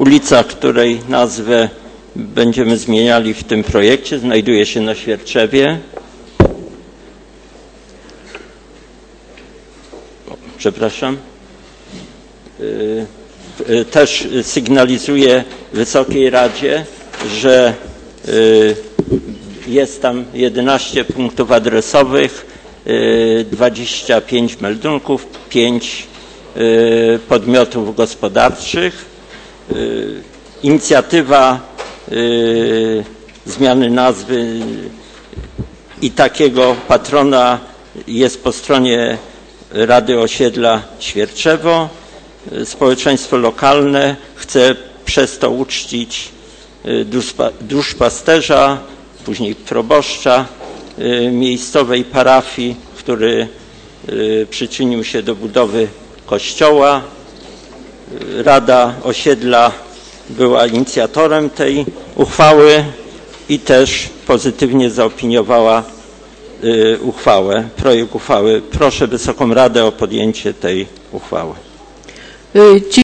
Ulica, której nazwę będziemy zmieniali w tym projekcie, znajduje się na Świerczewie. Przepraszam. Też sygnalizuję Wysokiej Radzie, że jest tam 11 punktów adresowych, 25 meldunków, 5 podmiotów gospodarczych. Inicjatywa zmiany nazwy i takiego patrona jest po stronie Rady Osiedla Świerczewo. Społeczeństwo lokalne chce przez to uczcić duszpasterza, później proboszcza miejscowej parafii, który przyczynił się do budowy kościoła. Rada Osiedla była inicjatorem tej uchwały i też pozytywnie zaopiniowała projekt uchwały. Proszę Wysoką Radę o podjęcie tej uchwały.